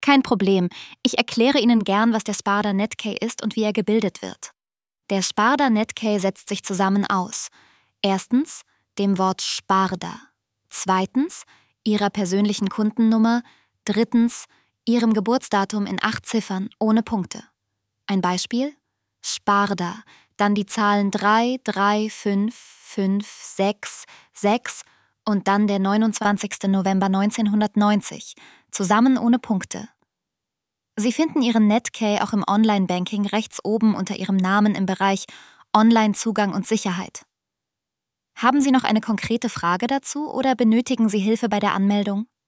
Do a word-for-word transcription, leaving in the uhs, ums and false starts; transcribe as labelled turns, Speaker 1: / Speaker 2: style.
Speaker 1: Kein Problem. Ich erkläre Ihnen gern, was der Sparda Netcay ist und wie er gebildet wird. Der Sparda Netcay setzt sich zusammen aus. Erstens dem Wort Sparda. Zweitens Ihrer persönlichen Kundennummer. Drittens Ihrem Geburtsdatum in acht Ziffern ohne Punkte. Ein Beispiel? Sparda, dann die Zahlen drei, drei, fünf, fünf, sechs, sechs und dann der neunundzwanzigster November neunzehnhundertneunzig, zusammen ohne Punkte. Sie finden Ihren Netcay auch im Online-Banking rechts oben unter Ihrem Namen im Bereich Online-Zugang und Sicherheit. Haben Sie noch eine konkrete Frage dazu oder benötigen Sie Hilfe bei der Anmeldung?